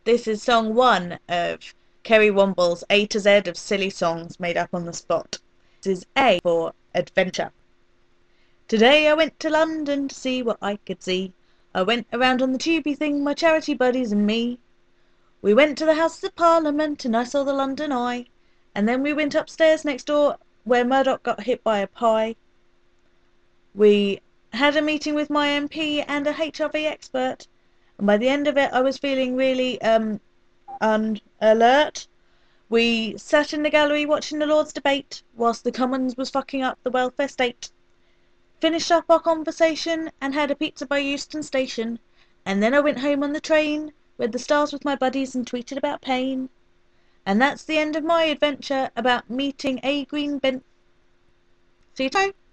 This is song one of Kerry Womble's A to Z of silly songs made up on the spot. This is A for adventure. Today I went to London to see what I could see. I went around on the tubey thing, my charity buddies and me. We went to the Houses of Parliament and I saw the London Eye. And then we went upstairs next door where Murdoch got hit by a pie. We had a meeting with my MP and a HIV expert. And by the end of it I was feeling really alert. We sat in the gallery watching the Lords debate whilst the Commons was fucking up the welfare state. Finished up our conversation and had a pizza by Euston Station. And then I went home on the train, read the stars with my buddies and tweeted about pain. And that's the end of my adventure about meeting a green bent. See you tomorrow.